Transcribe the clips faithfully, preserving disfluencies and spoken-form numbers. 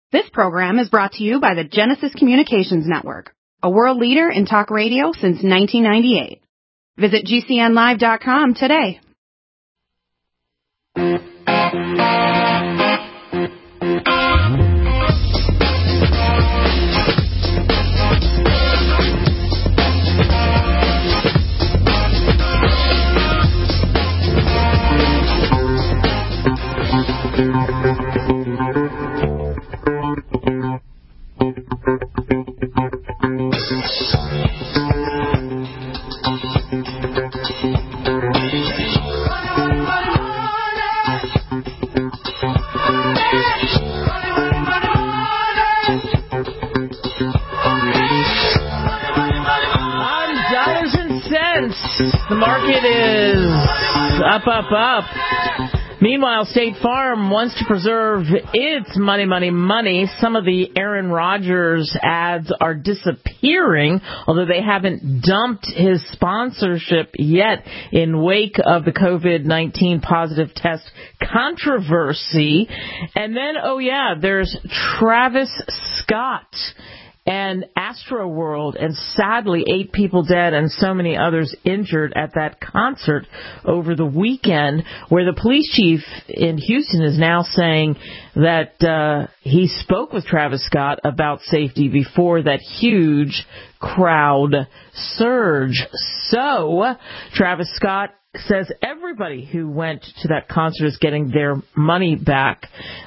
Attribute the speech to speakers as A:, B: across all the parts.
A: This program is brought to you by the Genesis Communications Network, a world leader in talk radio since nineteen ninety-eight. Visit G C N live dot com today.
B: The market is up, up, up. Meanwhile, State Farm wants to preserve its money, money, money. Some of the Aaron Rodgers ads are disappearing, although they haven't dumped his sponsorship yet in wake of the COVID nineteen positive test controversy. And then, oh yeah, there's Travis Scott and Astroworld, and sadly eight people dead and so many others injured at that concert over the weekend, where the police chief in Houston is now saying that uh, he spoke with Travis Scott about safety before that huge crowd surge. So Travis Scott says everybody who went to that concert is getting their money back,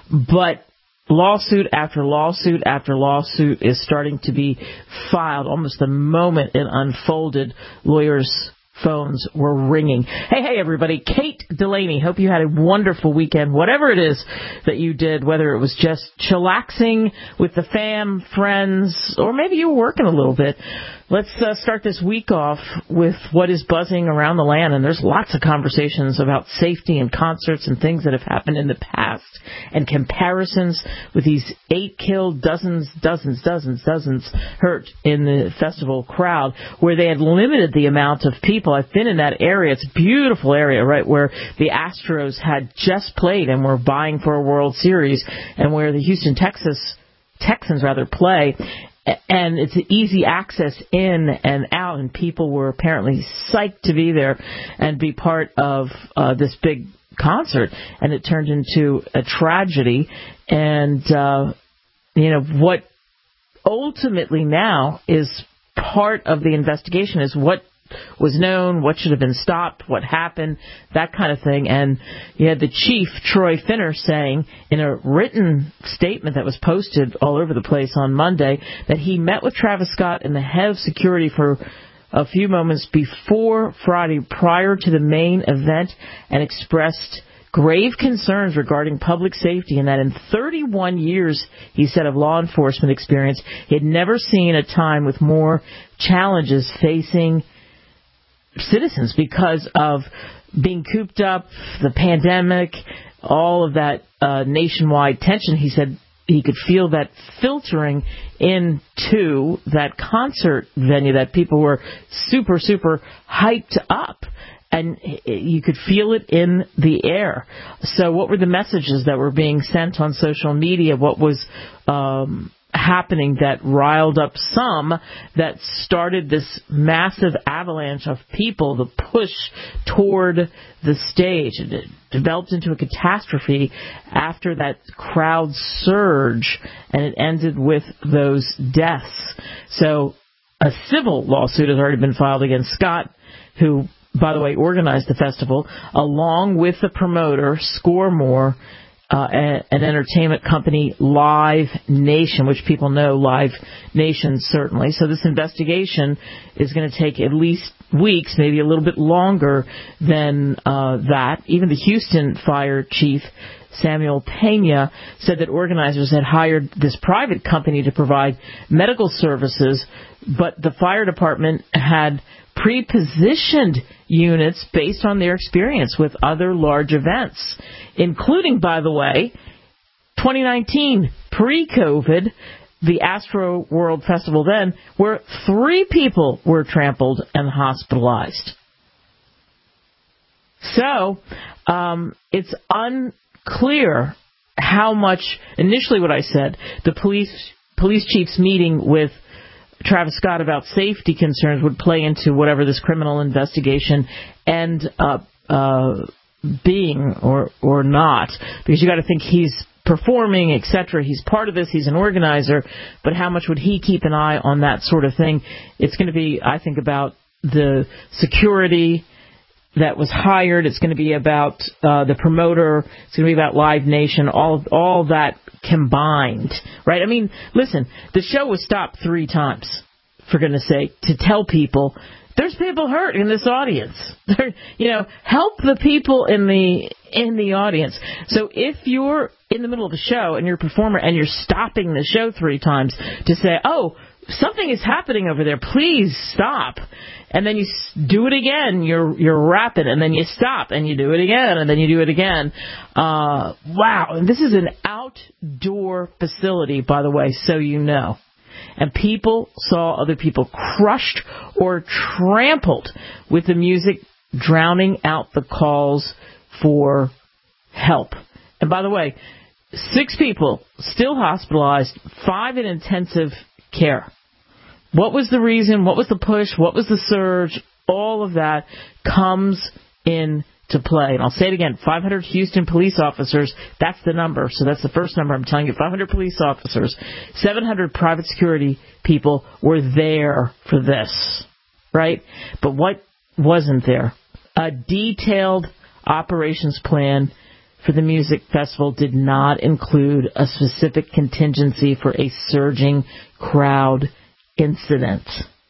B: but lawsuit after lawsuit after lawsuit is starting to be filed. Almost the moment it unfolded, lawyers' phones were ringing. Hey, hey, everybody. Kate Delaney. Hope you had a wonderful weekend. Whatever it is that you did, whether it was just chillaxing with the fam, friends, or maybe you were working a little bit. Let's uh, start this week off with what is buzzing around the land, and there's lots of conversations about safety and concerts and things that have happened in the past, and comparisons with these eight killed, dozens, dozens, dozens, dozens hurt in the festival crowd, where they had limited the amount of people. I've been in that area. It's a beautiful area, right, where the Astros had just played and were vying for a World Series, and where the Houston, Texas Texans rather play. And it's easy access in and out, and people were apparently psyched to be there and be part of uh, this big concert. And it turned into a tragedy. And, uh, you know, what ultimately now is part of the investigation is what was known, what should have been stopped, what happened, that kind of thing. And you had the chief, Troy Finner, saying in a written statement that was posted all over the place on Monday that he met with Travis Scott and the head of security for a few moments before Friday, prior to the main event, and expressed grave concerns regarding public safety, and that in thirty-one years, he said, of law enforcement experience, he had never seen a time with more challenges facing citizens because of being cooped up, the pandemic, all of that uh, nationwide tension. He said he could feel that filtering into that concert venue, that people were super, super hyped up, and you could feel it in the air. So what were the messages that were being sent on social media? What was um happening that riled up some, that started this massive avalanche of people, the push toward the stage? And it developed into a catastrophe after that crowd surge, and it ended with those deaths. So a civil lawsuit has already been filed against Scott, who, by the way, organized the festival, along with the promoter, Scoremore, Uh, an entertainment company, Live Nation, which people know Live Nation certainly. So this investigation is going to take at least weeks, maybe a little bit longer than uh, that. Even the Houston fire chief, Samuel Pena, said that organizers had hired this private company to provide medical services, but the fire department had pre-positioned units based on their experience with other large events, including, by the way, twenty nineteen, pre-COVID, the Astro World Festival then, where three people were trampled and hospitalized. So um, it's unclear how much, initially what I said, the police police chief's meeting with Travis Scott about safety concerns would play into whatever this criminal investigation and uh, uh, being or or not, because you got to think he's performing, et cetera. He's part of this. He's an organizer, but how much would he keep an eye on that sort of thing? It's going to be, I think, about the security that was hired. It's going to be about uh, the promoter. It's going to be about Live Nation. All all that combined, right? I mean, listen, the show was stopped three times, for goodness sake, to tell people there's people hurt in this audience. There, you know, help the people in the in the audience. So if you're in the middle of a show and you're a performer and you're stopping the show three times to say, oh, something is happening over there, please stop. And then you do it again, you're you're rapping, and then you stop, and you do it again, and then you do it again. Uh, wow. And this is an outdoor facility, by the way, so you know. And people saw other people crushed or trampled with the music, drowning out the calls for help. And by the way, six people still hospitalized, five in intensive care. What was the reason? What was the push? What was the surge? All of that comes into play. And I'll say it again, five hundred Houston police officers, that's the number. So that's the first number I'm telling you, five hundred police officers, seven hundred private security people were there for this, right? But what wasn't there? A detailed operations plan for the music festival did not include a specific contingency for a surging crowd incident,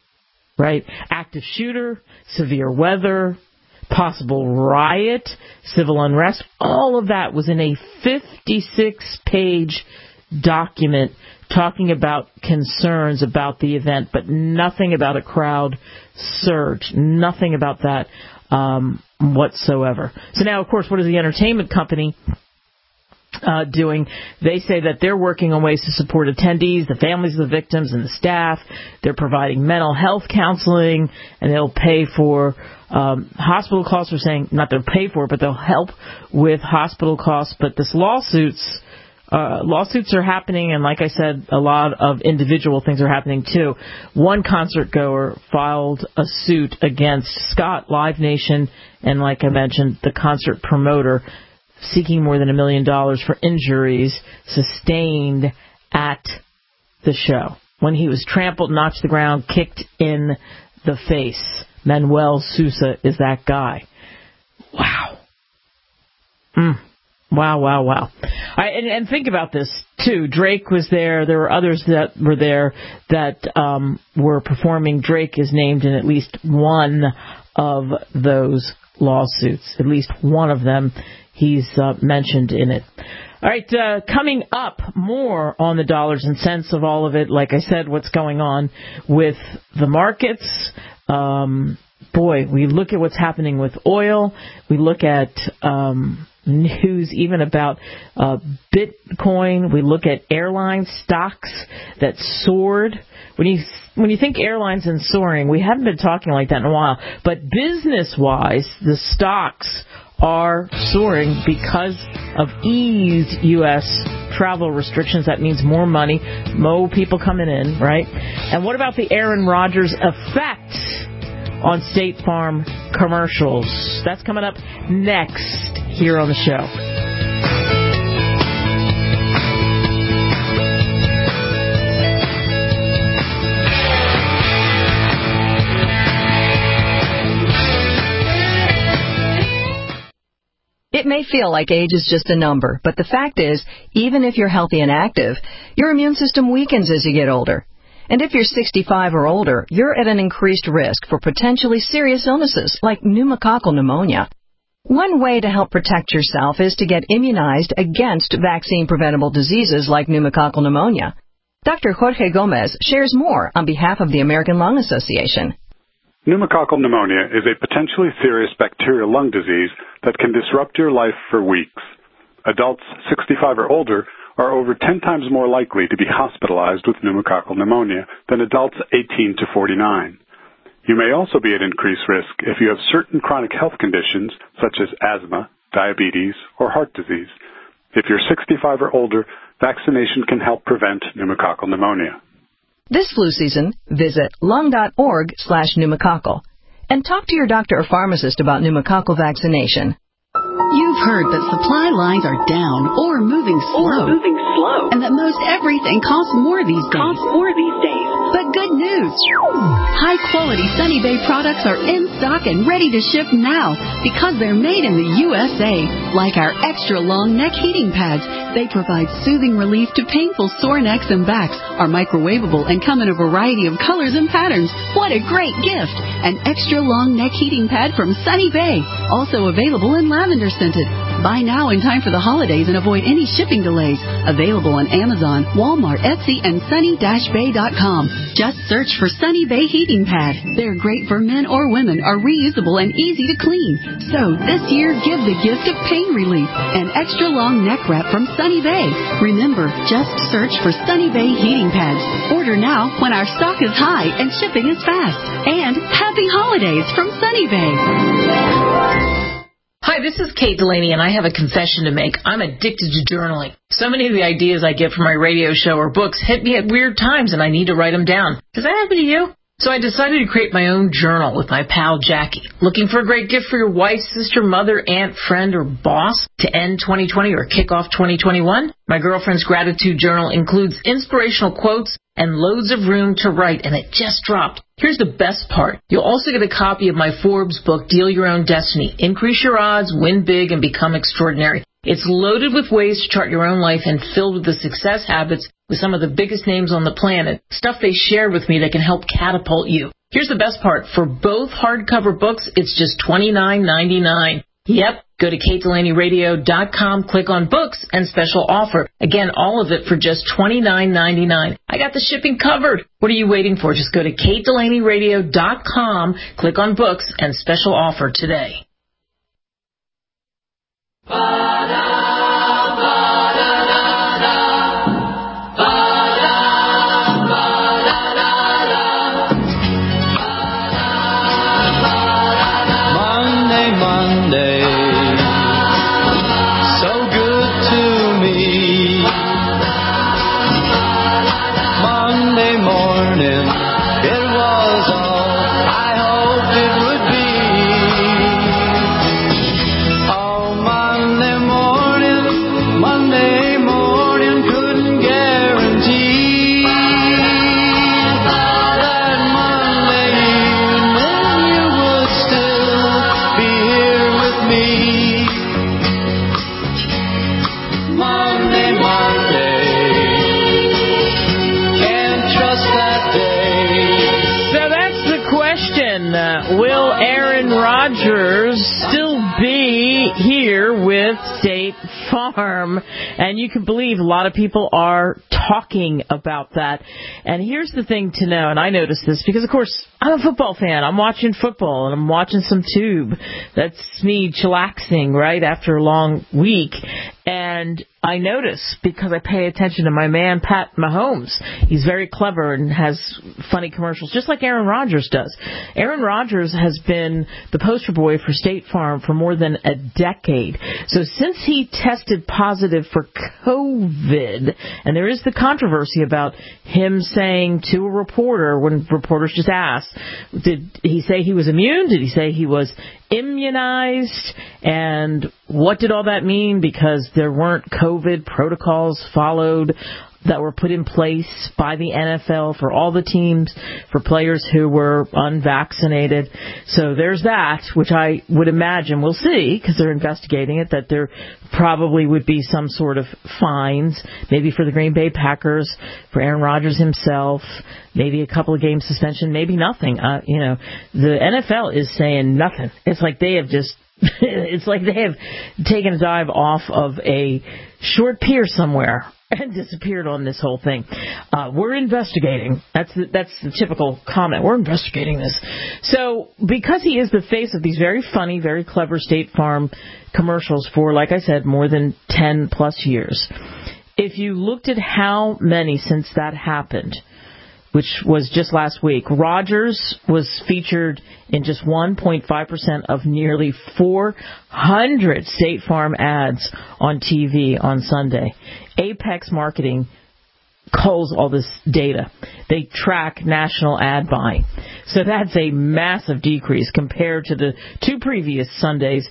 B: right? Active shooter, severe weather, possible riot, civil unrest, all of that was in a fifty-six page document talking about concerns about the event, but nothing about a crowd surge, nothing about that um, whatsoever. So now, of course, what is the entertainment company Uh, doing? They say that they're working on ways to support attendees, the families of the victims, and the staff. They're providing mental health counseling, and they'll pay for um, hospital costs. They're saying not they'll pay for it, but they'll help with hospital costs. But this lawsuits, uh, lawsuits are happening, and like I said, a lot of individual things are happening too. One concert goer filed a suit against Scott, Live Nation, and like I mentioned, the concert promoter, seeking more than a million dollars for injuries sustained at the show when he was trampled, knocked to the ground, kicked in the face. Manuel Sousa is that guy. Wow. Mm. Wow, wow, wow. I, and, and think about this, too. Drake was there. There were others that were there that um, were performing. Drake is named in at least one of those lawsuits, at least one of them. He's uh, mentioned in it. All right, uh, coming up, more on the dollars and cents of all of it. Like I said, what's going on with the markets. Um, boy, we look at what's happening with oil. We look at um, news even about uh, Bitcoin. We look at airline stocks that soared. When you when you think airlines and soaring, we haven't been talking like that in a while. But business-wise, the stocks are soaring because of eased U S travel restrictions. That means more money, more people coming in, right? And what about the Aaron Rodgers effect on State Farm commercials? That's coming up next here on the show.
C: It may feel like age is just a number, but the fact is, even if you're healthy and active, your immune system weakens as you get older. And if you're sixty-five or older, you're at an increased risk for potentially serious illnesses like pneumococcal pneumonia. One way to help protect yourself is to get immunized against vaccine-preventable diseases like pneumococcal pneumonia. Doctor Jorge Gomez shares more on behalf of the American Lung Association.
D: Pneumococcal pneumonia is a potentially serious bacterial lung disease that can disrupt your life for weeks. Adults sixty-five or older are over ten times more likely to be hospitalized with pneumococcal pneumonia than adults eighteen to forty-nine. You may also be at increased risk if you have certain chronic health conditions such as asthma, diabetes, or heart disease. If you're sixty-five or older, vaccination can help prevent pneumococcal pneumonia.
C: This flu season, visit lung.org slash pneumococcal and talk to your doctor or pharmacist about pneumococcal vaccination.
E: You've heard that supply lines are down or moving slow,
F: or moving slow,
E: and that most everything costs more these days.
F: Costs more these days.
E: But good news! High-quality Sunny Bay products are in stock and ready to ship now because they're made in the U S A. Like our extra-long neck heating pads, they provide soothing relief to painful sore necks and backs, are microwavable, and come in a variety of colors and patterns. What a great gift! An extra-long neck heating pad from Sunny Bay, also available in lavender scented. Buy now in time for the holidays and avoid any shipping delays. Available on Amazon, Walmart, Etsy, and sunny dash bay dot com. Just search for Sunny Bay Heating Pad. They're great for men or women, are reusable and easy to clean. So this year, give the gift of pain relief. An extra long neck wrap from Sunny Bay. Remember, just search for Sunny Bay Heating Pads. Order now when our stock is high and shipping is fast. And happy holidays from Sunny Bay.
G: Hi, this is Kate Delaney, and I have a confession to make. I'm addicted to journaling. So many of the ideas I get from my radio show or books hit me at weird times, and I need to write them down. Does that happen to you? So I decided to create my own journal with my pal Jackie. Looking for a great gift for your wife, sister, mother, aunt, friend, or boss to end twenty twenty or kick off twenty twenty-one? My girlfriend's gratitude journal includes inspirational quotes and loads of room to write, and it just dropped. Here's the best part. You'll also get a copy of my Forbes book, Deal Your Own Destiny. Increase your odds, win big, and become extraordinary. It's loaded with ways to chart your own life and filled with the success habits with some of the biggest names on the planet, stuff they shared with me that can help catapult you. Here's the best part. For both hardcover books, it's just twenty-nine ninety-nine. Yep, go to kate delaney radio dot com, click on books, and special offer. Again, all of it for just twenty-nine ninety-nine. I got the shipping covered. What are you waiting for? Just go to kate delaney radio dot com, click on books, and special offer today.
B: Will Aaron Rodgers still be here with State Farm? And you can believe a lot of people are talking about that. And here's the thing to know, and I noticed this because, of course, I'm a football fan. I'm watching football, and I'm watching some Tube. That's me chillaxing right after a long week. And I notice, because I pay attention to my man, Pat Mahomes. He's very clever and has funny commercials, just like Aaron Rodgers does. Aaron Rodgers has been the poster boy for State Farm for more than a decade. So since he tested positive for COVID, and there is the controversy about him saying to a reporter, when reporters just asked, did he say he was immune? Did he say he was immunized? And what did all that mean? Because there weren't COVID protocols followed that were put in place by the N F L for all the teams, for players who were unvaccinated. So there's that, which I would imagine, we'll see, because they're investigating it, that there probably would be some sort of fines, maybe for the Green Bay Packers, for Aaron Rodgers himself, maybe a couple of game suspension, maybe nothing. Uh, you know, the N F L is saying nothing. It's like they have just it's like they have taken a dive off of a short pier somewhere and disappeared on this whole thing. Uh, we're investigating. That's the, that's the typical comment. We're investigating this. So because he is the face of these very funny, very clever State Farm commercials for, like I said, more than ten plus years, if you looked at how many since that happened which was just last week. Rogers was featured in just one point five percent of nearly four hundred State Farm ads on T V on Sunday. Apex Marketing culls all this data. They track national ad buying. So that's a massive decrease compared to the two previous Sundays,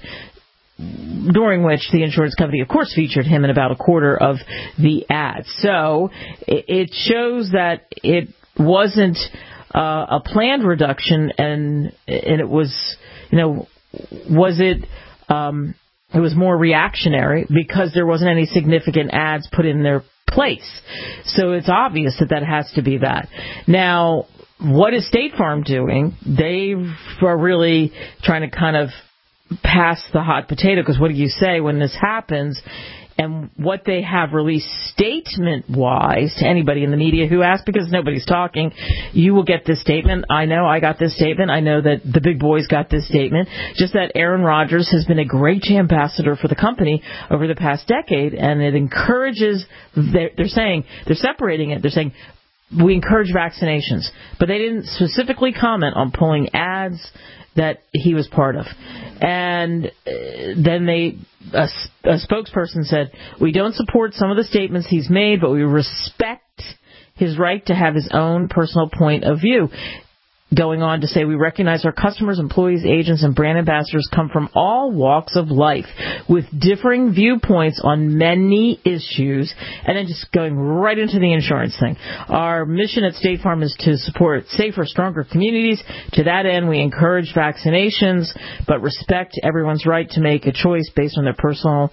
B: during which the insurance company, of course, featured him in about a quarter of the ads. So it shows that it wasn't uh, a planned reduction, and and it was, you know, was it, um, it was more reactionary because there wasn't any significant ads put in their place. So it's obvious that that has to be that. Now, what is State Farm doing? They are really trying to kind of pass the hot potato, because what do you say when this happens? And what they have released statement-wise to anybody in the media who asks, because nobody's talking, you will get this statement. I know I got this statement. I know that the big boys got this statement. Just that Aaron Rodgers has been a great ambassador for the company over the past decade, and it encourages, they're, they're saying, they're separating it. They're saying, we encourage vaccinations. But they didn't specifically comment on pulling ads that he was part of. And then they, a, a spokesperson said, we don't support some of the statements he's made, but we respect his right to have his own personal point of view. Going on to say, we recognize our customers, employees, agents, and brand ambassadors come from all walks of life with differing viewpoints on many issues, and then just going right into the insurance thing. Our mission at State Farm is to support safer, stronger communities. To that end, we encourage vaccinations, but respect everyone's right to make a choice based on their personal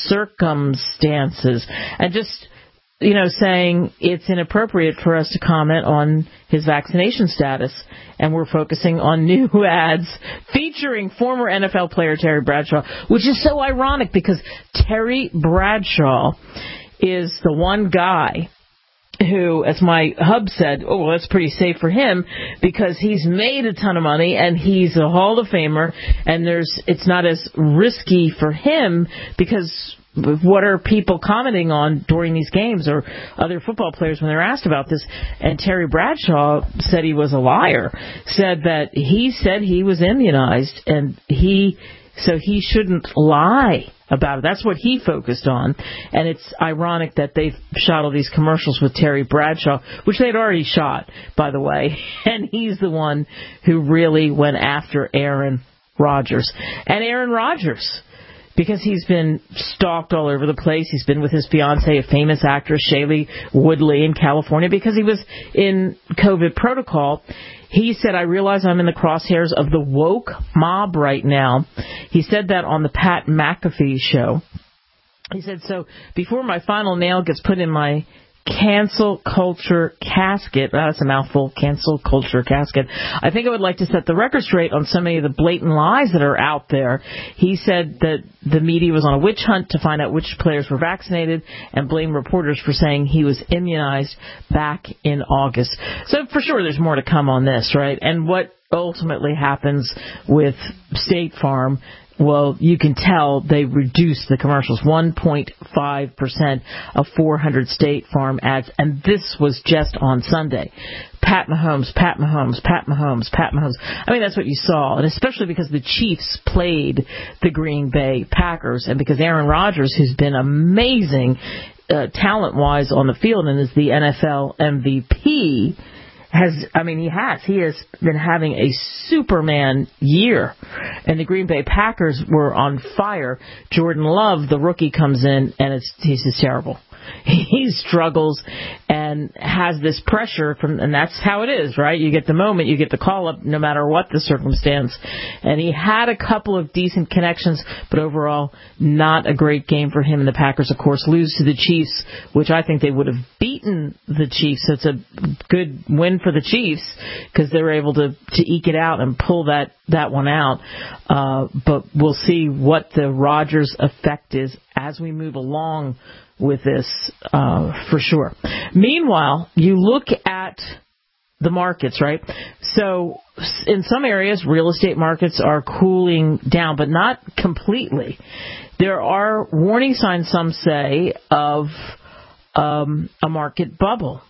B: circumstances. And just, you know, saying it's inappropriate for us to comment on his vaccination status, and we're focusing on new ads featuring former N F L player Terry Bradshaw, which is so ironic because Terry Bradshaw is the one guy who, as my hub said, oh, well, that's pretty safe for him because he's made a ton of money and he's a Hall of Famer, and there's it's not as risky for him because what are people commenting on during these games, or other football players when they're asked about this? And Terry Bradshaw said he was a liar, said that he said he was immunized, and he so he shouldn't lie about it. That's what he focused on. And it's ironic that they've shot all these commercials with Terry Bradshaw, which they'd already shot, by the way, and he's the one who really went after Aaron Rodgers. And Aaron Rodgers, because he's been stalked all over the place. He's been with his fiancée, a famous actress, Shailene Woodley, in California because he was in COVID protocol. He said, I realize I'm in the crosshairs of the woke mob right now. He said that on the Pat McAfee show. He said, so before my final nail gets put in my cancel culture casket, oh, that's a mouthful, cancel culture casket, I think I would like to set the record straight on so many of the blatant lies that are out there. He said that the media was on a witch hunt to find out which players were vaccinated and blamed reporters for saying he was immunized back in August. So for sure there's more to come on this, right? And what ultimately happens with State Farm, well, you can tell they reduced the commercials, one point five percent of four hundred State Farm ads, and this was just on Sunday. Pat Mahomes, Pat Mahomes, Pat Mahomes, Pat Mahomes. I mean, that's what you saw, and especially because the Chiefs played the Green Bay Packers, and because Aaron Rodgers, who's been amazing uh, talent-wise on the field and is the N F L M V P, has, I mean, he has. He has been having a Superman year. And the Green Bay Packers were on fire. Jordan Love, the rookie, comes in, and it's he's just terrible. He struggles and has this pressure from, and that's how it is, right? You get the moment, you get the call up, no matter what the circumstance. And he had a couple of decent connections, but overall, not a great game for him. And the Packers, of course, lose to the Chiefs, which I think they would have beaten the Chiefs. So it's a good win for the Chiefs because they were able to, to eke it out and pull that, that one out. Uh, but we'll see what the Rodgers effect is as we move along with this, uh, for sure. Meanwhile, you look at the markets, right? So in some areas, real estate markets are cooling down, but not completely. There are warning signs, some say, of um, a market bubble.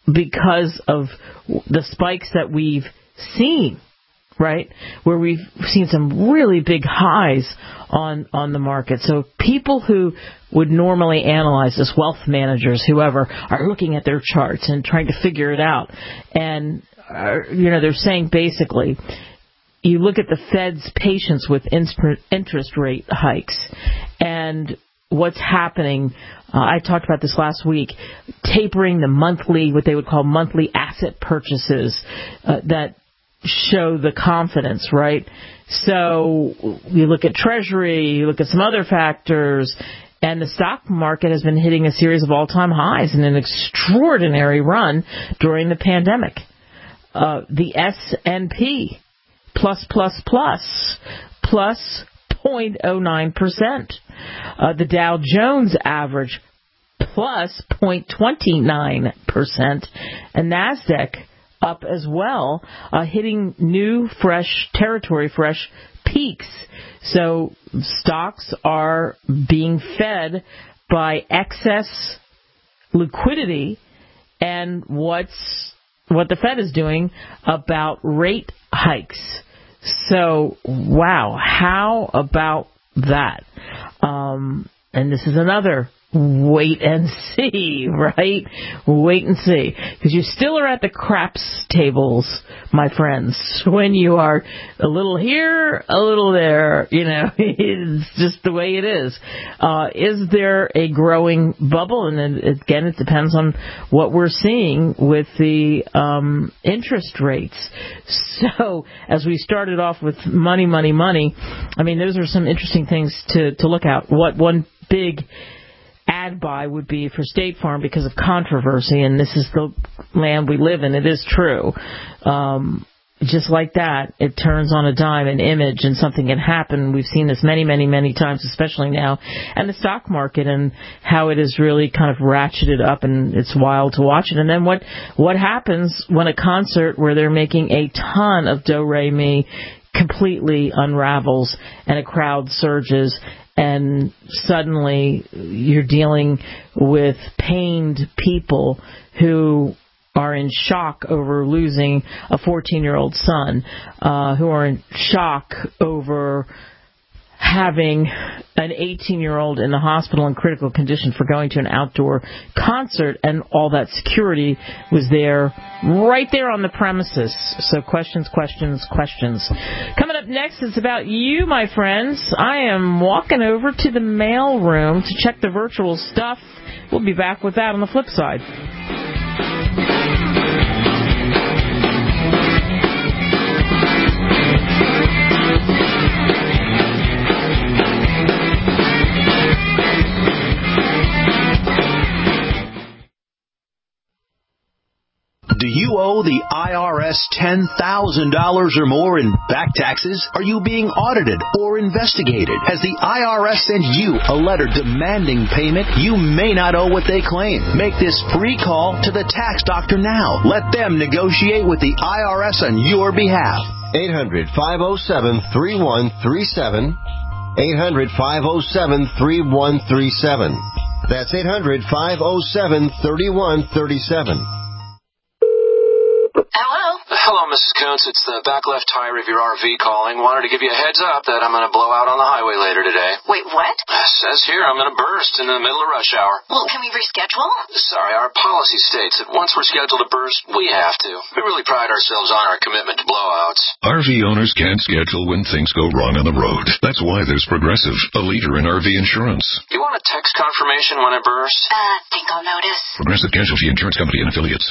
B: because of the spikes that we've seen, right, where we've seen some really big highs on, on the market. So people who would normally analyze this, wealth managers, whoever, are looking at their charts and trying to figure it out. And, uh, you know, they're saying basically, you look at the Fed's patience with interest rate hikes and what's happening. Uh, I talked about this last week, tapering the monthly, what they would call monthly asset purchases uh, that show the confidence, right? So you look at Treasury, you look at some other factors, and the stock market has been hitting a series of all-time highs in an extraordinary run during the pandemic. Uh, the S and P, plus, plus, plus, plus zero point zero nine percent. Uh, the Dow Jones average, plus zero point two nine percent. And NASDAQ up as well, uh, hitting new, fresh territory, fresh peaks. So stocks are being fed by excess liquidity and what's what the Fed is doing about rate hikes. So, wow, how about that? Um, and this is another wait and see, right? Wait and see. Because you still are at the craps tables, my friends, when you are a little here, a little there. You know, it's just the way it is. Uh, is there a growing bubble? And then, again, it depends on what we're seeing with the um, interest rates. So, as we started off with money, money, money, I mean, those are some interesting things to, to look at. What one big ad buy would be for State Farm because of controversy, and this is the land we live in. It is true. Um, just like that, it turns on a dime, an image, and something can happen. We've seen this many, many, many times, especially now. And the stock market and how it is really kind of ratcheted up, and it's wild to watch it. And then what, what happens when a concert where they're making a ton of do-re-mi completely unravels and a crowd surges, and suddenly you're dealing with pained people who are in shock over losing a fourteen-year-old son, uh, who are in shock over having an eighteen-year-old in the hospital in critical condition for going to an outdoor concert, and all that security was there, right there on the premises. So questions, questions, questions. Coming up next, it's about you, my friends. I am walking over to the mail room to check the virtual stuff. We'll be back with that on the flip side.
F: Do you owe the I R S ten thousand dollars or more in back taxes? Are you being audited or investigated? Has the I R S sent you a letter demanding payment? You may not owe what they claim. Make this free call to the tax doctor now. Let them negotiate with the I R S on your behalf.
H: eight hundred, five oh seven, three one three seven. eight hundred, five oh seven, three one three seven. That's eight hundred, five oh seven, three one three seven.
I: Hello? Hello, Missus Kuntz. It's the back left tire of your R V calling. Wanted to give you a heads up that I'm going to blow out on the highway later today.
J: Wait, what?
I: It says here I'm going to burst in the middle of rush hour.
J: Well, can we reschedule?
I: Sorry, our policy states that once we're scheduled to burst, we have to. We really pride ourselves on our commitment to blowouts.
K: R V owners can't schedule when things go wrong on the road. That's why there's Progressive, a leader in R V insurance.
I: You want a text confirmation when it bursts?
J: Uh, think I'll notice.
K: Progressive Casualty Insurance Company and Affiliates.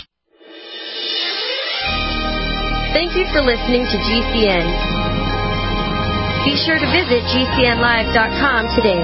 L: Thank you for listening to G C N. Be sure to visit G C N live dot com today.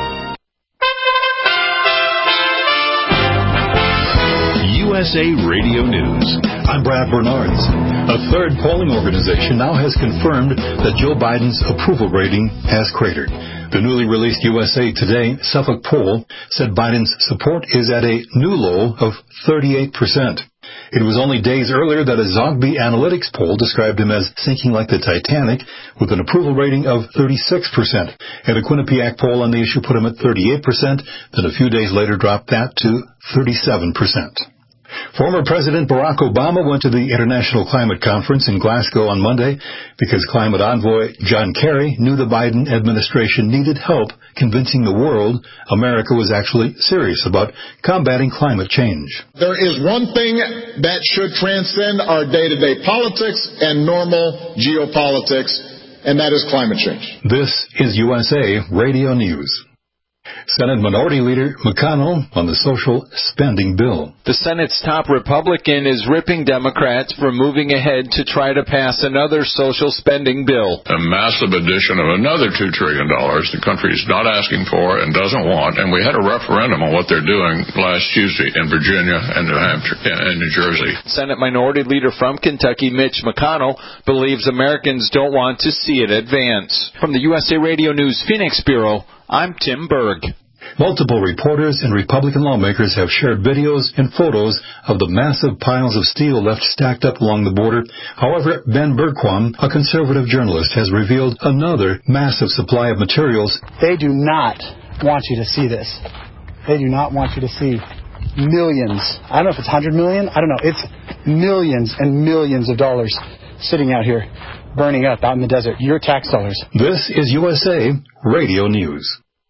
M: U S A Radio News. I'm Brad Bernards. A third polling organization now has confirmed that Joe Biden's approval rating has cratered. The newly released U S A Today Suffolk poll said Biden's support is at a new low of thirty-eight percent. It was only days earlier that a Zogby Analytics poll described him as sinking like the Titanic with an approval rating of thirty-six percent. And a Quinnipiac poll on the issue put him at thirty-eight percent, then a few days later dropped that to thirty-seven percent. Former President Barack Obama went to the International Climate Conference in Glasgow on Monday because climate envoy John Kerry knew the Biden administration needed help convincing the world America was actually serious about combating climate change.
N: There is one thing that should transcend our day-to-day politics and normal geopolitics, and that is climate change.
M: This is U S A Radio News. Senate Minority Leader McConnell on the social spending bill.
O: The Senate's top Republican is ripping Democrats for moving ahead to try to pass another social spending bill.
K: A massive addition of another two trillion dollars the country is not asking for and doesn't want. And we had a referendum on what they're doing last Tuesday in Virginia and New Hampshire and New Jersey.
O: Senate Minority Leader from Kentucky, Mitch McConnell, believes Americans don't want to see it advance. From the U S A Radio News Phoenix Bureau, I'm Tim Berg.
M: Multiple reporters and Republican lawmakers have shared videos and photos of the massive piles of steel left stacked up along the border. However, Ben Bergquam, a conservative journalist, has revealed another massive supply of materials.
P: They do not want you to see this. They do not want you to see millions. I don't know if it's one hundred million. I don't know. It's millions and millions of dollars sitting out here, burning up out in the desert. Your tax dollars.
M: This is U S A Radio News.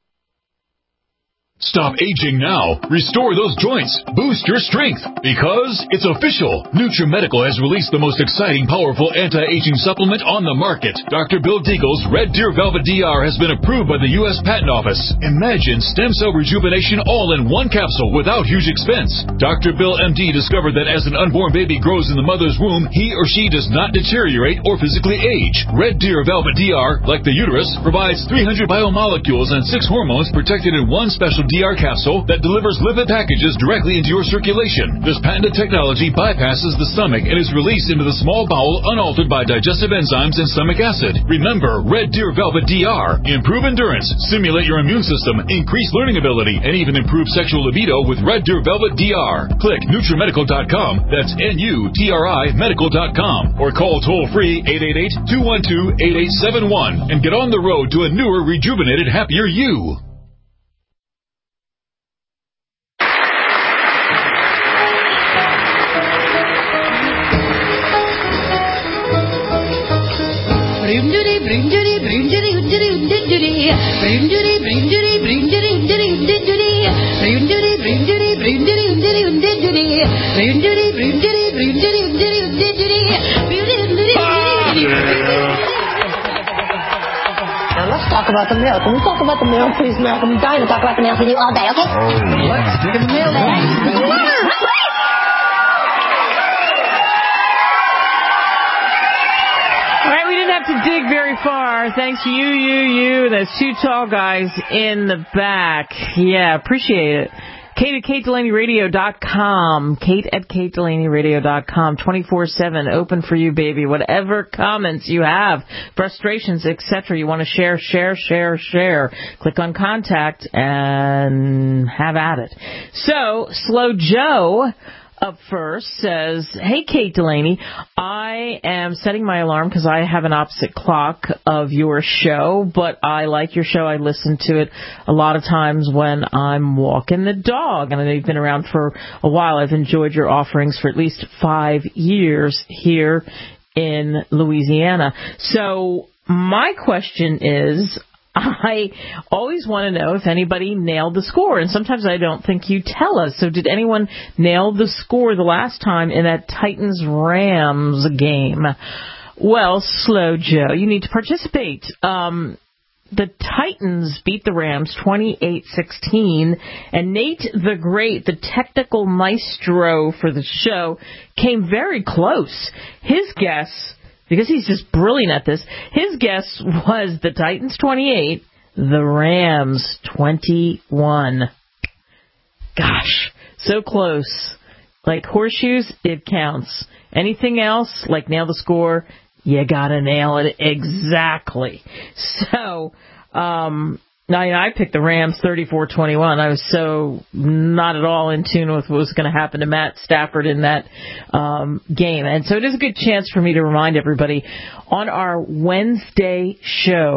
Q: Stop aging now. Restore those joints. Boost your strength. Because it's official. NutriMedical has released the most exciting, powerful anti-aging supplement on the market. Doctor Bill Deagle's Red Deer Velvet D R has been approved by the U S Patent Office. Imagine stem cell rejuvenation all in one capsule without huge expense. Doctor Bill M D discovered that as an unborn baby grows in the mother's womb, he or she does not deteriorate or physically age. Red Deer Velvet D R, like the uterus, provides three hundred biomolecules and six hormones protected in one special D R capsule that delivers lipid packages directly into your circulation. This patented technology bypasses the stomach and is released into the small bowel unaltered by digestive enzymes and stomach acid. Remember, Red Deer Velvet D R. Improve endurance, stimulate your immune system, increase learning ability, and even improve sexual libido with Red Deer Velvet D R. Click NutriMedical dot com, that's N U T R I medical dot com, or call toll-free eight eight eight, two one two, eight eight seven one and get on the road to a newer, rejuvenated, happier you.
R: Now let's talk about the mail. Can we talk about the mail, please, Malcolm? I'm dying to talk about the mail with you all day, okay?
B: Oh, let's look at the mail. To dig very far. Thanks to you, you, you. Those two tall guys in the back. Yeah, appreciate it. Kate at Kate Delaney Radio dot com. Kate at Kate Delaney Radio dot com. twenty-four seven open for you, baby. Whatever comments you have, frustrations, et cetera, you want to share, share, share, share. Click on contact and have at it. So, Slow Joe up first says, hey, Kate Delaney, I am setting my alarm because I have an opposite clock of your show, but I like your show. I listen to it a lot of times when I'm walking the dog, and I know you've been around for a while. I've enjoyed your offerings for at least five years here in Louisiana. So my question is, I always want to know if anybody nailed the score, and sometimes I don't think you tell us. So did anyone nail the score the last time in that Titans-Rams game? Well, Slow Joe, you need to participate. Um, the Titans beat the Rams twenty-eight sixteen, and Nate the Great, the technical maestro for the show, came very close. His guess, because he's just brilliant at this, his guess was the Titans twenty-eight, the Rams twenty-one. Gosh, so close. Like horseshoes, it counts. Anything else, like nail the score, you gotta nail it exactly. So, um, I, I picked the Rams thirty-four twenty-one. I was so not at all in tune with what was going to happen to Matt Stafford in that um, game. And so it is a good chance for me to remind everybody, on our Wednesday show,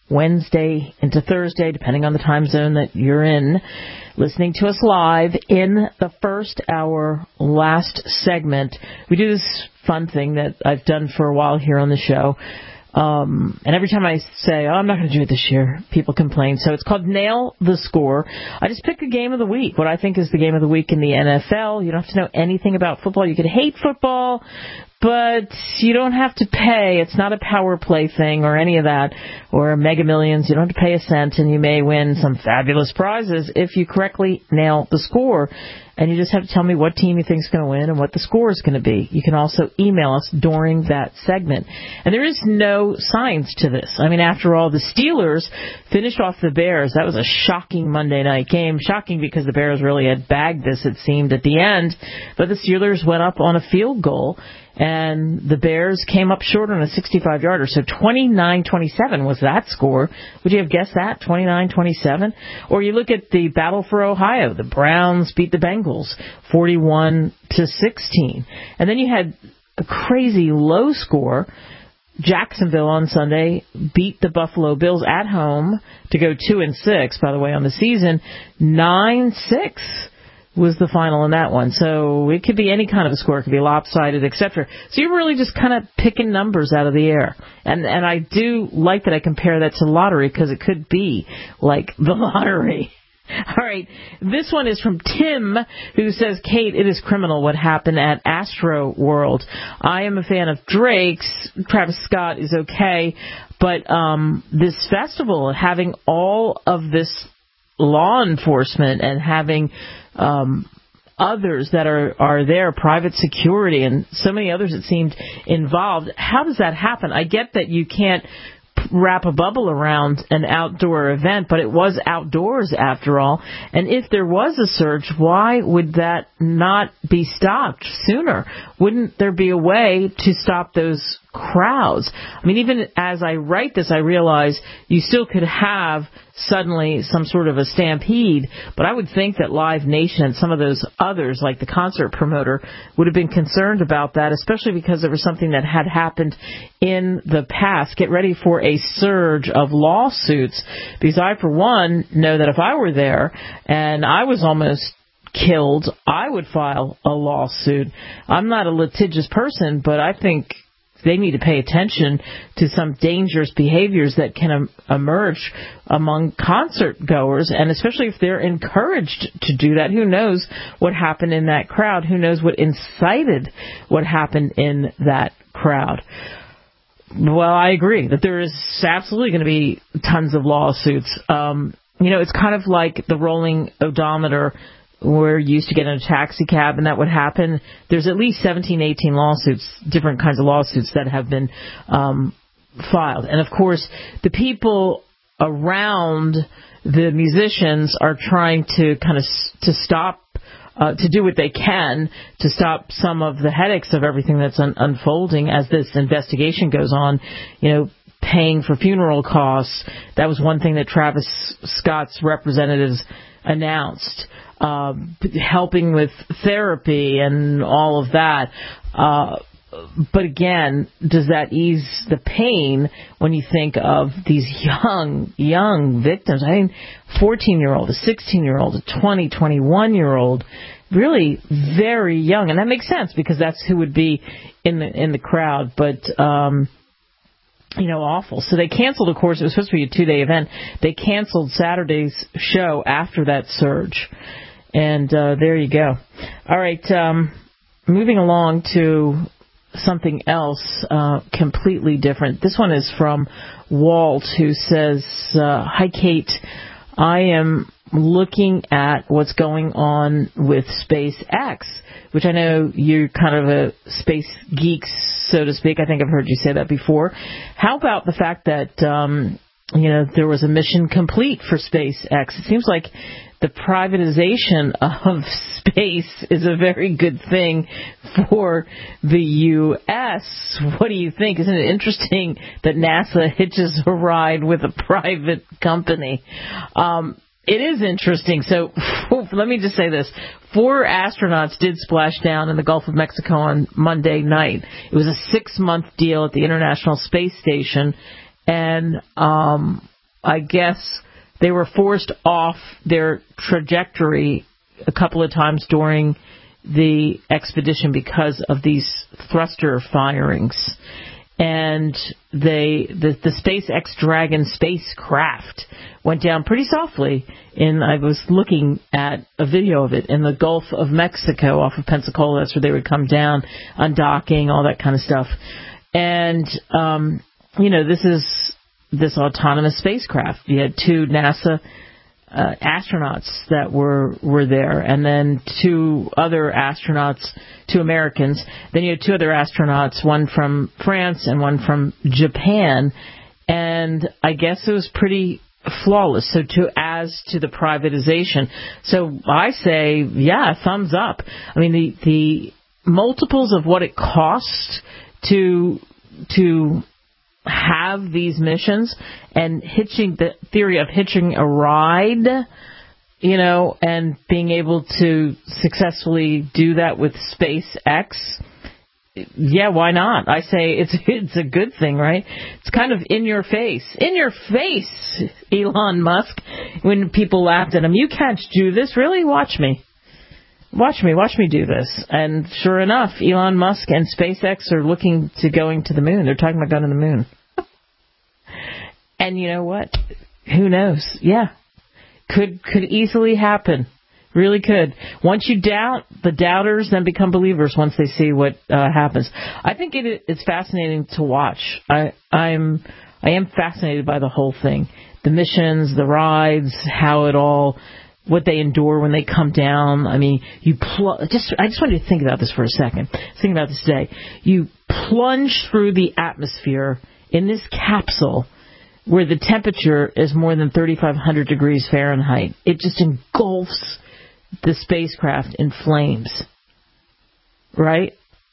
B: Wednesday into Thursday, depending on the time zone that you're in, listening to us live. In the first hour, last segment, we do this fun thing that I've done for a while here on the show. Um, and every time I say, oh, I'm not going to do it this year, people complain. So it's called Nail the Score. I just pick a game of the week, what I think is the game of the week in the N F L. You don't have to know anything about football. You could hate football, but you don't have to pay. It's not a power play thing or any of that, or Mega Millions. You don't have to pay a cent, and you may win some fabulous prizes if you correctly nail the score. And you just have to tell me what team you think is going to win and what the score is going to be. You can also email us during that segment. And there is no science to this. I mean, after all, the Steelers finished off the Bears. That was a shocking Monday night game. Shocking because the Bears really had bagged this, it seemed, at the end. But the Steelers went up on a field goal, and the Bears came up short on a sixty-five yarder. So twenty-nine twenty-seven was that score. Would you have guessed that, twenty-nine twenty-seven? Or you look at the battle for Ohio. The Browns beat the Bengals forty-one to sixteen. And then you had a crazy low score. Jacksonville on Sunday beat the Buffalo Bills at home to go two and six, by the way, on the season. nine six was the final in that one. So it could be any kind of a score. It could be lopsided, et cetera. So you're really just kind of picking numbers out of the air. And and I do like that I compare that to lottery, because it could be like the lottery. All right, this one is from Tim, who says, Kate, it is criminal what happened at Astro World. I am a fan of Drake's. Travis Scott is okay. But um, this festival, having all of this law enforcement and having um, others that are, are there, private security, and so many others that seemed involved, how does that happen? I get that you can't wrap a bubble around an outdoor event, but it was outdoors after all. And if there was a surge, why would that not be stopped sooner? Wouldn't there be a way to stop those crowds? I mean, even as I write this, I realize you still could have suddenly some sort of a stampede, but I would think that Live Nation and some of those others, like the concert promoter, would have been concerned about that, especially because there was something that had happened in the past. Get ready for a surge of lawsuits, because I, for one, know that if I were there and I was almost killed, I would file a lawsuit. I'm not a litigious person, but I think they need to pay attention to some dangerous behaviors that can um, emerge among concert goers, and especially if they're encouraged to do that. Who knows what happened in that crowd? Who knows what incited what happened in that crowd? Well, I agree that there is absolutely going to be tons of lawsuits. Um, you know, it's kind of like the rolling odometer, where you used to get in a taxi cab and that would happen. There's at least seventeen, eighteen lawsuits, different kinds of lawsuits that have been um, filed. And, of course, the people around the musicians are trying to kind of to stop, uh, to do what they can to stop some of the headaches of everything that's un- unfolding as this investigation goes on. You know, paying for funeral costs. That was one thing that Travis Scott's representatives announced. Uh, helping with therapy and all of that. Uh, but again, does that ease the pain when you think of these young, young victims? I mean, fourteen-year-old, a sixteen-year-old, a twenty, twenty-one-year-old, really very young. And that makes sense because that's who would be in the, in the crowd. But, um, you know, awful. So they canceled, of course, it was supposed to be a two-day event. They canceled Saturday's show after that surge. And uh, there you go. All right, um, moving along to something else uh, completely different. This one is from Walt, who says, uh, Hi, Kate. I am looking at what's going on with SpaceX, which I know you're kind of a space geek, so to speak. I think I've heard you say that before. How about the fact that, um, you know, there was a mission complete for SpaceX? It seems like the privatization of space is a very good thing for the U S. What do you think? Isn't it interesting that NASA hitches a ride with a private company? Um, it is interesting. So let me just say this. Four astronauts did splash down in the Gulf of Mexico on Monday night. It was a six-month deal at the International Space Station. And um I guess they were forced off their trajectory a couple of times during the expedition because of these thruster firings. And they, the, the SpaceX Dragon spacecraft went down pretty softly. In, I was looking at a video of it in the Gulf of Mexico off of Pensacola. That's where they would come down, undocking, all that kind of stuff. And, um, you know, this is this autonomous spacecraft. You had two NASA uh, astronauts that were were there, and then two other astronauts, two Americans. Then you had two other astronauts, one from France and one from Japan. And I guess it was pretty flawless. So to as to the privatization, so I say, yeah, thumbs up. I mean, the the multiples of what it costs to to have these missions, and hitching, the theory of hitching a ride, you know, and being able to successfully do that with SpaceX, yeah, why not? I say it's it's a good thing, right? It's kind of in your face. In your face, Elon Musk, when people laughed at him. You can't do this, really? Watch me. Watch me, watch me do this. And sure enough, Elon Musk and SpaceX are looking to going to the moon. They're talking about going to the moon. And you know what? Who knows? Yeah. Could could easily happen. Really could. Once you doubt, the doubters then become believers once they see what uh, happens. I think it, it's fascinating to watch. I I'm I am fascinated by the whole thing. The missions, the rides, how it all, what they endure when they come down. I mean, you pl- just I just wanted to think about this for a second. Think about this today. You plunge through the atmosphere in this capsule where the temperature is more than thirty-five hundred degrees Fahrenheit. It just engulfs the spacecraft in flames, right?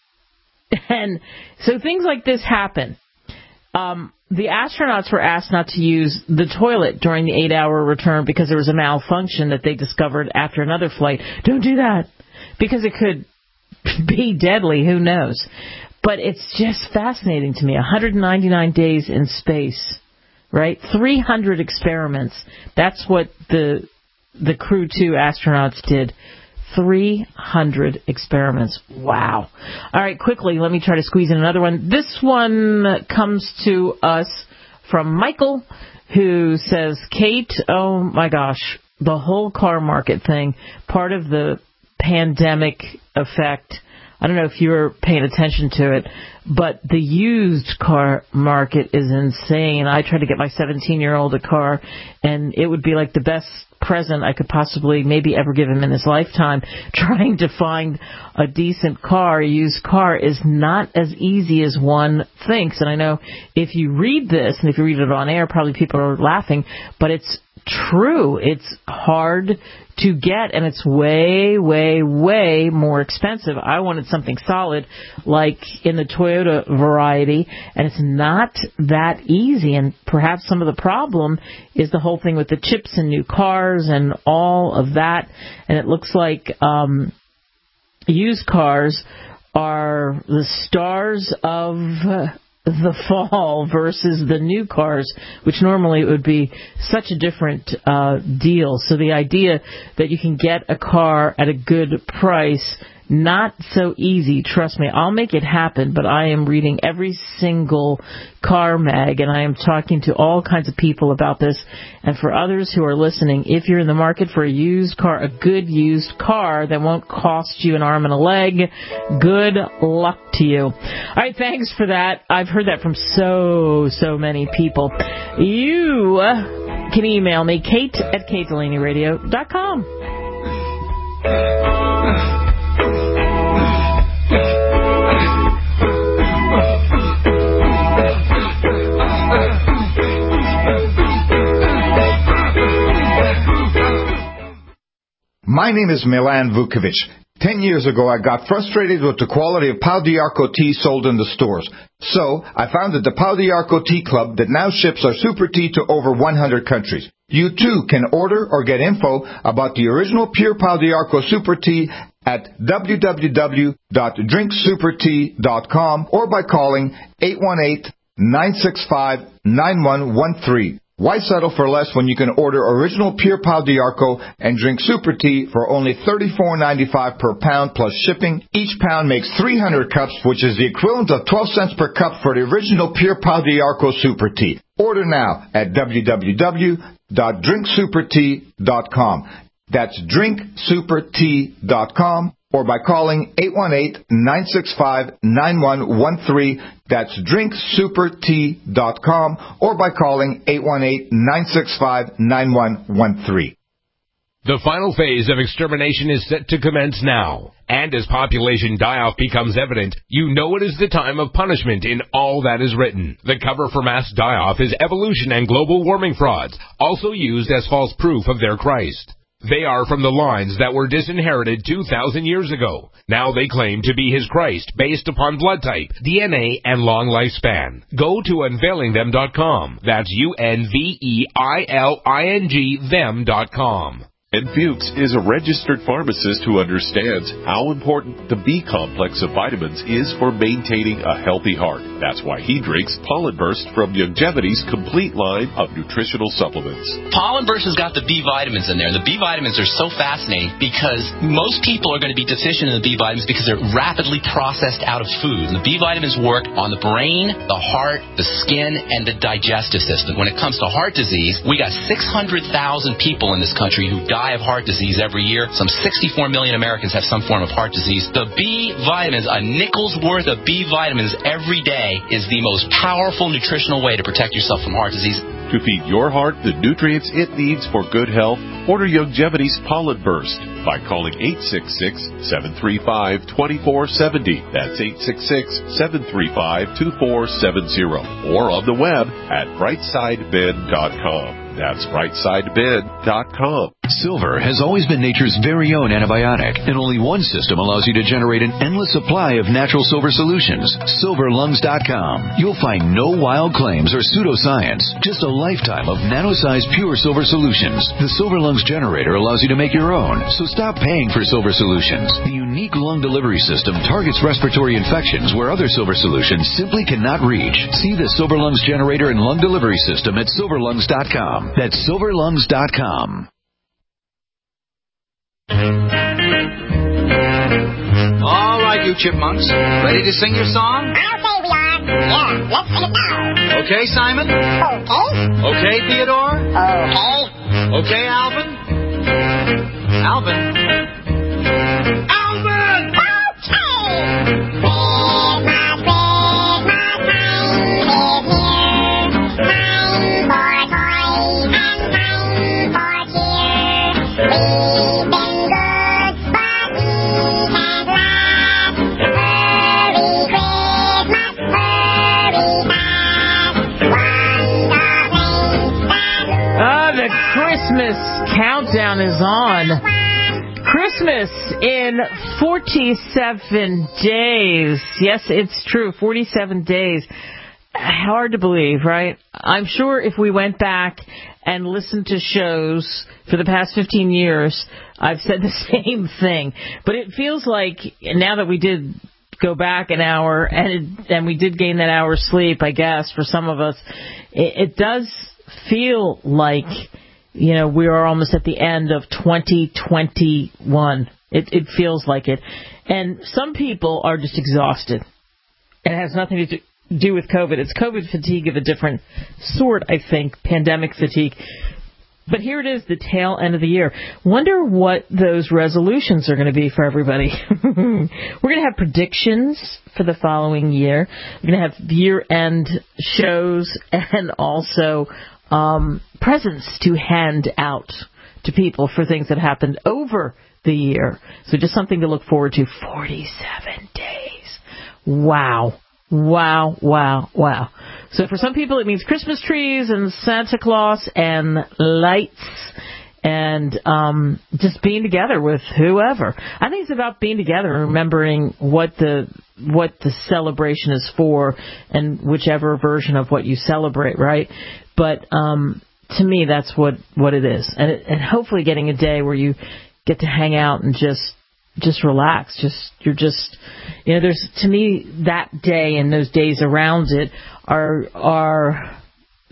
B: And so things like this happen. Um, the astronauts were asked not to use the toilet during the eight-hour return because there was a malfunction that they discovered after another flight. Don't do that, because it could be deadly. Who knows? But it's just fascinating to me. one hundred ninety-nine days in space, right? three hundred experiments. That's what the the Crew two astronauts did. three hundred experiments. Wow. All right, quickly, let me try to squeeze in another one. This one comes to us from Michael, who says, Kate, oh my gosh, the whole car market thing, part of the pandemic effect. I don't know if you were paying attention to it, but the used car market is insane. I tried to get my seventeen-year-old a car, and it would be like the best present I could possibly maybe ever give him in his lifetime. Trying to find a decent car, a used car, is not as easy as one thinks. And I know if you read this, and if you read it on air, probably people are laughing, but it's true. It's hard to get, and it's way, way, way more expensive. I wanted something solid, like in the Toyota variety, and it's not that easy. And perhaps some of the problem is the whole thing with the chips in new cars and all of that. And it looks like um, used cars are the stars of the fall versus the new cars, which normally it would be such a different uh, deal. So the idea that you can get a car at a good price, not so easy. Trust me, I'll make it happen, but I am reading every single car mag, and I am talking to all kinds of people about this. And for others who are listening, if you're in the market for a used car, a good used car that won't cost you an arm and a leg, good luck to you. All right, thanks for that. I've heard that from so, so many people. You can email me, Kate at kate delaney radio dot com.
S: My name is Milan Vukovic. Ten years ago, I got frustrated with the quality of Pau d'Arco tea sold in the stores. So, I founded the Pau d'Arco Tea Club that now ships our super tea to over one hundred countries. You too can order or get info about the original pure Pau d'Arco super tea at w w w dot drink super tea dot com or by calling eight one eight, nine six five, nine one one three. Why settle for less when you can order original Pure Pau D'Arco and drink Super Tea for only thirty-four ninety-five per pound plus shipping? Each pound makes three hundred cups, which is the equivalent of twelve cents per cup for the original Pure Pau D'Arco Super Tea. Order now at w w w dot drink super tea dot com. That's drink super tea dot com. Or by calling eight one eight, nine six five, nine one one three. That's drink super tea dot com. Or by calling eight one eight, nine six five, nine one one three.
T: The final phase of extermination is set to commence now. And as population die-off becomes evident, you know it is the time of punishment in all that is written. The cover for mass die-off is evolution and global warming frauds, also used as false proof of their Christ. They are from the lines that were disinherited two thousand years ago. Now they claim to be his Christ based upon blood type, D N A, and long lifespan. Go to unveiling them dot com. That's U N V E I L I N G them dot com.
U: And Fuchs is a registered pharmacist who understands how important the B complex of vitamins is for maintaining a healthy heart. That's why he drinks Pollen Burst from Youngevity's complete line of nutritional supplements.
V: Pollen Burst has got the B vitamins in there. The B vitamins are so fascinating because most people are going to be deficient in the B vitamins because they're rapidly processed out of food. And the B vitamins work on the brain, the heart, the skin, and the digestive system. When it comes to heart disease, we got six hundred thousand people in this country who die of heart disease every year. Some sixty-four million Americans have some form of heart disease. The B vitamins, a nickel's worth of B vitamins every day, is the most powerful nutritional way to protect yourself from heart disease.
U: To feed your heart the nutrients it needs for good health, order Youngevity's Pollen Burst by calling eight six six, seven three five, two four seven zero. That's eight six six, seven three five, two four seven zero. Or on the web at brightside ben dot com. That's brightside ben dot com.
W: Silver has always been nature's very own antibiotic, and only one system allows you to generate an endless supply of natural silver solutions. silver lungs dot com. You'll find no wild claims or pseudoscience, just a lifetime of nano-sized pure silver solutions. The Silver Lungs generator allows you to make your own, so stop paying for silver solutions. The unique lung delivery system targets respiratory infections where other silver solutions simply cannot reach. See the Silver Lungs generator and lung delivery system at silver lungs dot com. That's silver lungs dot com.
X: All right, you chipmunks. Ready to sing your song?
J: I'll say we are. Yeah, let's sing it now.
X: Okay, Simon?
J: Okay.
X: Okay, Theodore?
J: Okay.
X: Okay, Alvin? Alvin? Alvin!
J: Okay! Christmas, Christmas time is here. Time for toys and time for cheer. We've been good, but we can't last. Hurry, Christmas, hurry fast.
B: Ah, the Christmas countdown is on. Christmas in forty-seven days. Yes, it's true, forty-seven days. Hard to believe, right? I'm sure if we went back and listened to shows for the past fifteen years, I've said the same thing. But it feels like now that we did go back an hour and it, and we did gain that hour's sleep, I guess, for some of us, it, it does feel like, you know, we are almost at the end of twenty twenty-one. It, it feels like it. And some people are just exhausted. It has nothing to do with COVID. It's COVID fatigue of a different sort, I think, pandemic fatigue. But here it is, the tail end of the year. Wonder what those resolutions are going to be for everybody. We're going to have predictions for the following year. We're going to have year-end shows and also um, presents to hand out to people for things that happened over the year. So just something to look forward to. forty-seven days. Wow. Wow, wow, wow. So for some people it means Christmas trees and Santa Claus and lights and um, just being together with whoever. I think it's about being together and remembering what the what the celebration is for and whichever version of what you celebrate, right? But um, to me, that's what, what it is. And, it, and hopefully getting a day where you get to hang out and just just relax. Just you're just, you know, there's, to me, that day and those days around it are are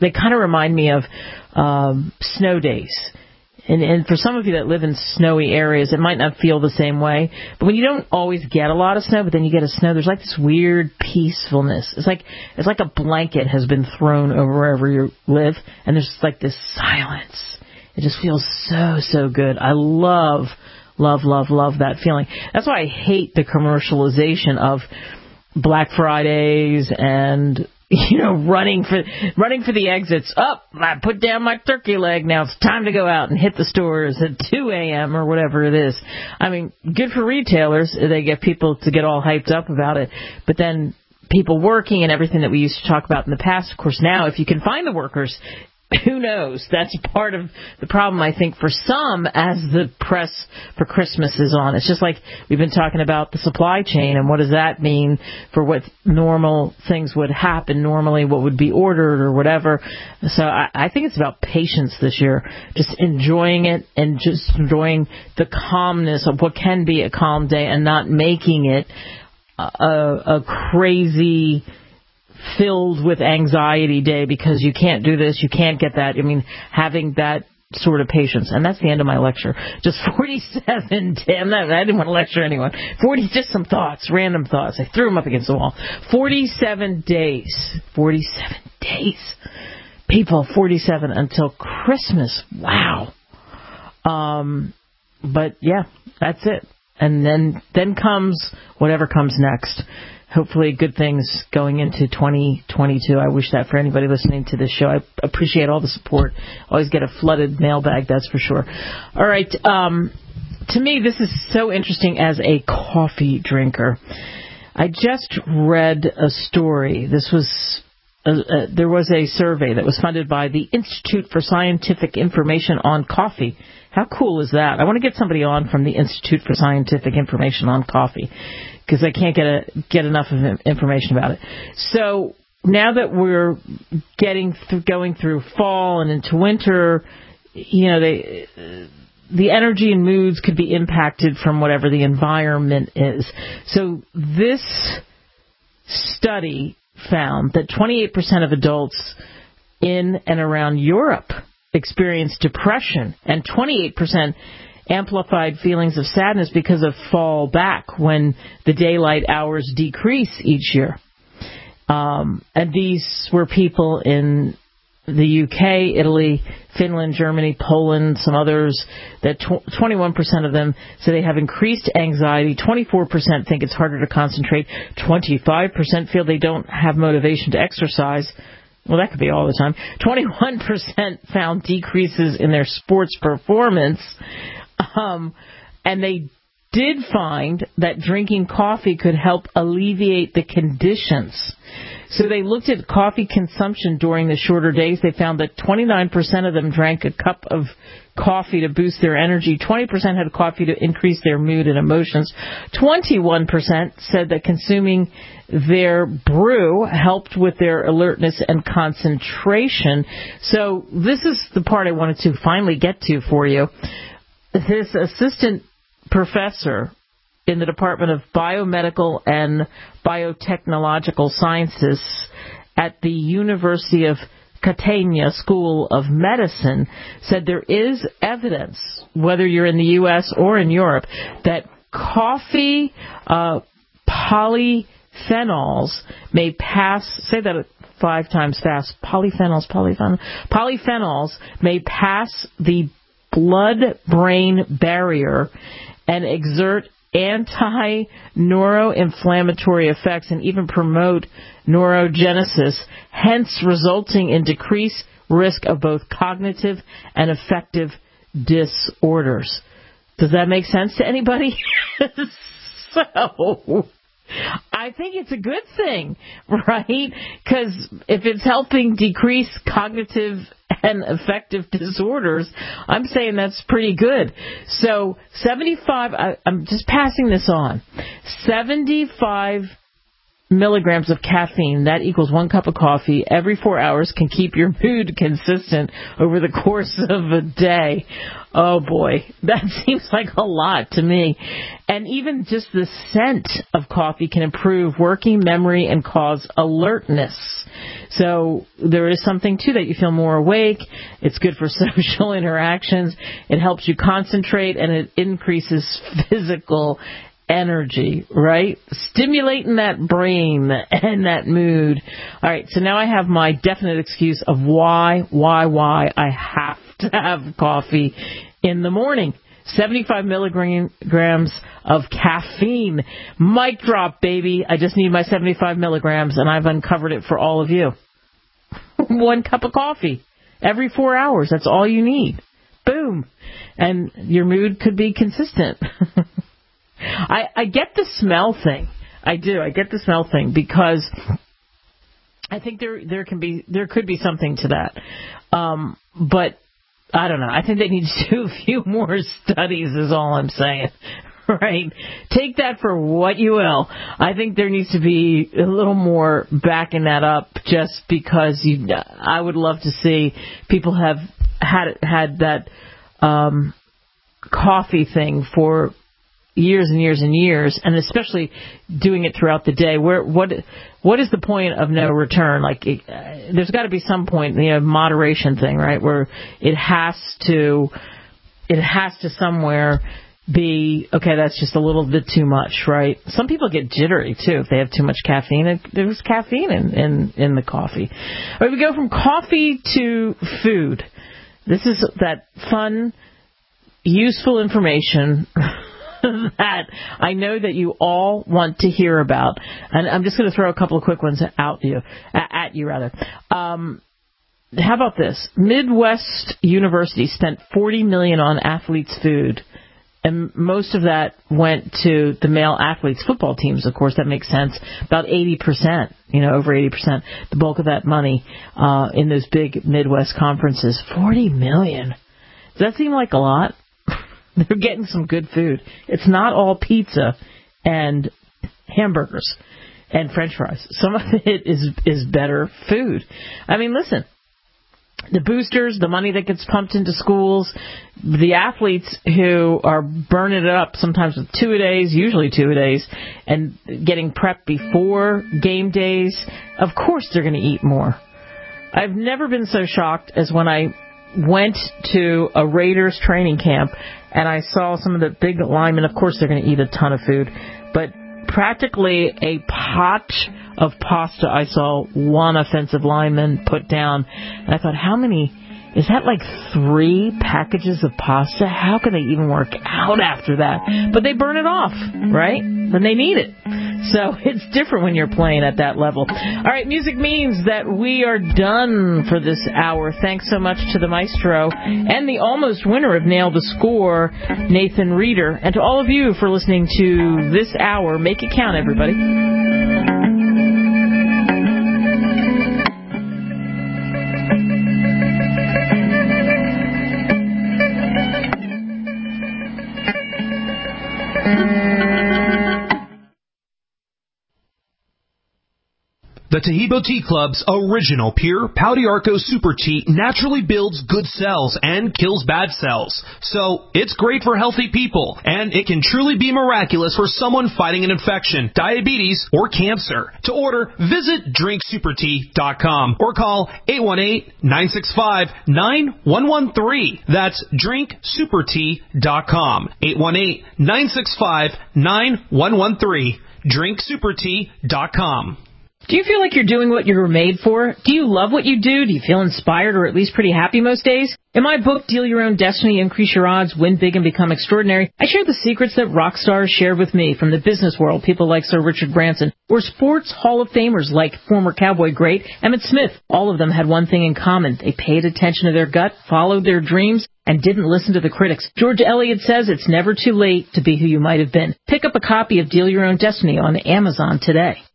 B: they kind of remind me of um, snow days. And, and for some of you that live in snowy areas, it might not feel the same way. But when you don't always get a lot of snow, but then you get a snow, there's like this weird peacefulness. It's like it's like a blanket has been thrown over wherever you live, and there's like this silence. It just feels so, so good. I love, love, love, love that feeling. That's why I hate the commercialization of Black Fridays and, you know, running for running for the exits. Up, oh, I put down my turkey leg. Now it's time to go out and hit the stores at two a.m. or whatever it is. I mean, good for retailers. They get people to get all hyped up about it. But then people working and everything that we used to talk about in the past, of course, now if you can find the workers, who knows? That's part of the problem, I think, for some as the press for Christmas is on. It's just like we've been talking about the supply chain and what does that mean for what normal things would happen, normally what would be ordered or whatever. So I, I think it's about patience this year, just enjoying it and just enjoying the calmness of what can be a calm day and not making it a, a crazy filled with anxiety day because you can't do this, you can't get that. I mean, having that sort of patience. And that's the end of my lecture. Just forty-seven, damn that, I didn't want to lecture anyone. forty, just some thoughts, random thoughts. I threw them up against the wall. forty-seven days. forty-seven days. People, forty-seven until Christmas. Wow. Um, but yeah, that's it. And then, then comes whatever comes next. Hopefully good things going into twenty twenty-two. I wish that for anybody listening to this show. I appreciate all the support. Always get a flooded mailbag, that's for sure. All right. Um, to me, this is so interesting as a coffee drinker. I just read a story. This was uh, uh, there was a survey that was funded by the Institute for Scientific Information on Coffee. How cool is that? I want to get somebody on from the Institute for Scientific Information on Coffee, because I can't get a, get enough of information about it. So now that we're getting th- going through fall and into winter, you know, they, the energy and moods could be impacted from whatever the environment is. So this study found that twenty-eight percent of adults in and around Europe experience depression, and twenty-eight percent amplified feelings of sadness because of fall back when the daylight hours decrease each year. Um, and these were people in the U K, Italy, Finland, Germany, Poland, some others, that tw- twenty-one percent of them say they have increased anxiety, twenty-four percent think it's harder to concentrate, twenty-five percent feel they don't have motivation to exercise. Well, that could be all the time. twenty-one percent found decreases in their sports performance. Um, and they did find that drinking coffee could help alleviate the conditions. So they looked at coffee consumption during the shorter days. They found that twenty-nine percent of them drank a cup of coffee to boost their energy. twenty percent had coffee to increase their mood and emotions. twenty-one percent said that consuming their brew helped with their alertness and concentration. So this is the part I wanted to finally get to for you. This assistant professor in the Department of Biomedical and Biotechnological Sciences at the University of Catania School of Medicine said there is evidence, whether you're in the U S or in Europe, that coffee uh, polyphenols may pass, say that five times fast, polyphenols, polyphenols, polyphenols may pass the blood-brain barrier and exert anti-neuroinflammatory effects and even promote neurogenesis, hence resulting in decreased risk of both cognitive and affective disorders. Does that make sense to anybody? So I think it's a good thing, right? Because if it's helping decrease cognitive and affective disorders, I'm saying that's pretty good. So seventy-five, I, I'm just passing this on, seventy-five milligrams of caffeine. That equals one cup of coffee every four hours can keep your mood consistent over the course of a day. Oh, boy. That seems like a lot to me. And even just the scent of coffee can improve working memory and cause alertness. So there is something to that. You feel more awake. It's good for social interactions. It helps you concentrate, and it increases physical energy, right? Stimulating that brain and that mood. All right, so now I have my definite excuse of why, why, why I have to have coffee in the morning. seventy-five milligrams of caffeine. Mic drop, baby. I just need my seventy-five milligrams, and I've uncovered it for all of you. One cup of coffee every four hours. That's all you need. Boom. And your mood could be consistent. I, I get the smell thing. I do. I get the smell thing because I think there there can be there could be something to that. Um, but I don't know. I think they need to do a few more studies is all I'm saying. Right? Take that for what you will. I think there needs to be a little more backing that up just because you, I would love to see people have had had that um, coffee thing for years and years and years, and especially doing it throughout the day. Where what what is the point of no return? Like, it, uh, there's got to be some point, you know, moderation thing, right? Where it has to it has to somewhere be okay. That's just a little bit too much, right? Some people get jittery too if they have too much caffeine. There's caffeine in in, in the coffee. All right, we go from coffee to food. This is that fun, useful information that I know that you all want to hear about, and I'm just going to throw a couple of quick ones out you at you rather. Um, how about this? Midwest University spent forty million dollars on athletes' food, and most of that went to the male athletes' football teams. Of course, that makes sense. About eighty percent, you know, over eighty percent, the bulk of that money uh, in those big Midwest conferences. forty million dollars. Does that seem like a lot? They're getting some good food. It's not all pizza and hamburgers and French fries. Some of it is is better food. I mean, listen, the boosters, the money that gets pumped into schools, the athletes who are burning it up sometimes with two-a-days, usually two-a-days, and getting prepped before game days, of course they're going to eat more. I've never been so shocked as when I went to a Raiders training camp and I saw some of the big linemen. Of course, they're going to eat a ton of food, but practically a pot of pasta I saw one offensive lineman put down. And I thought, how many? Is that like three packages of pasta? How can they even work out after that? But they burn it off, right? When they need it. So it's different when you're playing at that level. All right, music means that we are done for this hour. Thanks so much to the maestro and the almost winner of Nail the Score, Nathan Reeder. And to all of you for listening to this hour. Make it count, everybody.
A: The Taheebo Tea Club's original pure Pau d'Arco Super Tea naturally builds good cells and kills bad cells. So it's great for healthy people, and it can truly be miraculous for someone fighting an infection, diabetes, or cancer. To order, visit drink super tea dot com or call eight one eight, nine six five, nine one one three. That's drink super tea dot com. eight one eight, nine six five, nine one one three. drink super tea dot com.
G: Do you feel like you're doing what you were made for? Do you love what you do? Do you feel inspired or at least pretty happy most days? In my book, Deal Your Own Destiny, Increase Your Odds, Win Big and Become Extraordinary, I share the secrets that rock stars shared with me from the business world, people like Sir Richard Branson, or sports Hall of Famers like former Cowboy great Emmitt Smith. All of them had one thing in common. They paid attention to their gut, followed their dreams, and didn't listen to the critics. George Eliot says it's never too late to be who you might have been. Pick up a copy of Deal Your Own Destiny on Amazon today.